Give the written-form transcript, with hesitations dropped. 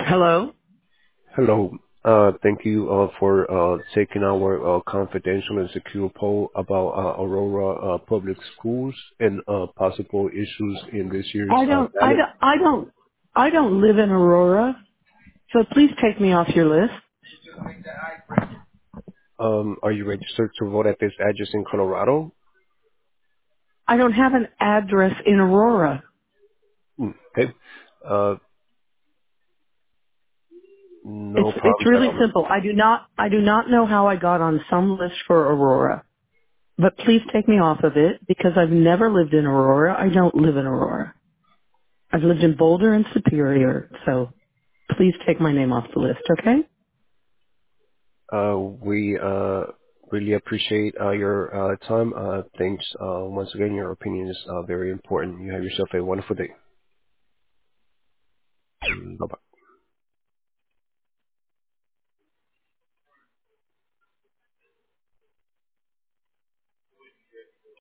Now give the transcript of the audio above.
Hello? Hello. Thank you for taking our confidential and secure poll about Aurora Public Schools and possible issues in this year's I don't, I ballot. don't, I don't, I don't live in Aurora, so please take me off your list. Are you registered to vote at this address in Colorado? I don't have an address in Aurora. Okay. Uh, It's, no it's problems at really all. simple. I do not know how I got on some list for Aurora, but please take me off of it because I've never lived in Aurora. I don't live in Aurora. I've lived in Boulder and Superior, so please take my name off the list, okay? We really appreciate your time. Thanks once again. Your opinion is very important. You have yourself a wonderful day. Bye bye.